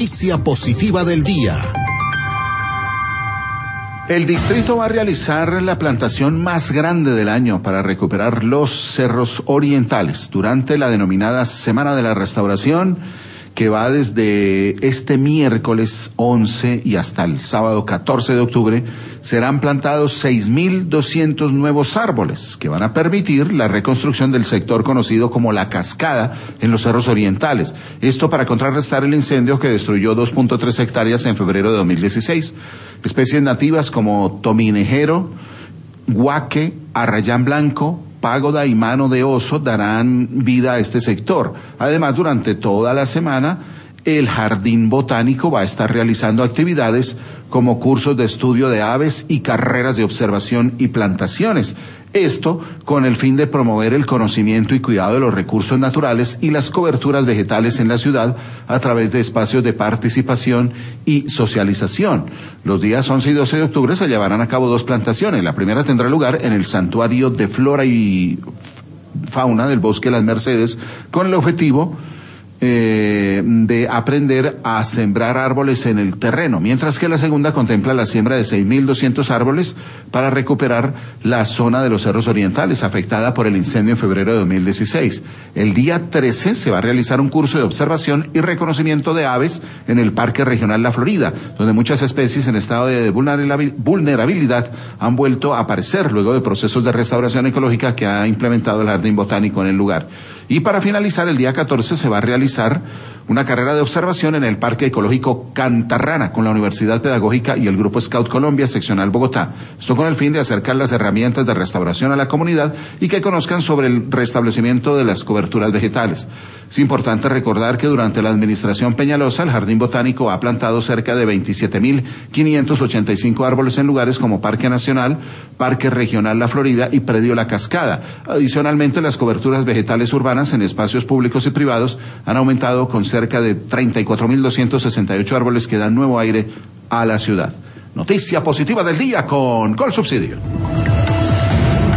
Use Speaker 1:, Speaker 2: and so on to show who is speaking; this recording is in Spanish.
Speaker 1: Noticia positiva del día.
Speaker 2: El distrito va a realizar la plantación más grande del año para recuperar los cerros orientales durante la denominada Semana de la Restauración, que va desde este miércoles 11 y hasta el sábado 14 de octubre. Serán plantados 6.200 nuevos árboles que van a permitir la reconstrucción del sector conocido como La Cascada en los cerros orientales. Esto para contrarrestar el incendio que destruyó 2.3 hectáreas en febrero de 2016. Especies nativas como tominejero, guaque, arrayán blanco, págoda y mano de oso darán vida a este sector. Además, durante toda la semana, el Jardín Botánico va a estar realizando actividades como cursos de estudio de aves y carreras de observación y plantaciones. Esto con el fin de promover el conocimiento y cuidado de los recursos naturales y las coberturas vegetales en la ciudad a través de espacios de participación y socialización. Los días 11 y 12 de octubre se llevarán a cabo 2 plantaciones. La primera tendrá lugar en el Santuario de Flora y Fauna del Bosque Las Mercedes, con el objetivo de aprender a sembrar árboles en el terreno, mientras que la segunda contempla la siembra de 6.200 árboles para recuperar la zona de los cerros orientales afectada por el incendio en febrero de 2016. El día 13 se va a realizar un curso de observación y reconocimiento de aves en el Parque Regional La Florida, donde muchas especies en estado de vulnerabilidad han vuelto a aparecer luego de procesos de restauración ecológica que ha implementado el Jardín Botánico en el lugar. Y para finalizar, el día 14 se va a realizar una carrera de observación en el Parque Ecológico Cantarrana con la Universidad Pedagógica y el Grupo Scout Colombia Seccional Bogotá. Esto con el fin de acercar las herramientas de restauración a la comunidad y que conozcan sobre el restablecimiento de las coberturas vegetales. Es importante recordar que durante la administración Peñalosa, el Jardín Botánico ha plantado cerca de 27.585 árboles en lugares como Parque Nacional, Parque Regional La Florida y Predio La Cascada. Adicionalmente, las coberturas vegetales urbanas en espacios públicos y privados han aumentado con cerca de 34.268 árboles que dan nuevo aire a la ciudad. Noticia positiva del día con Colsubsidio.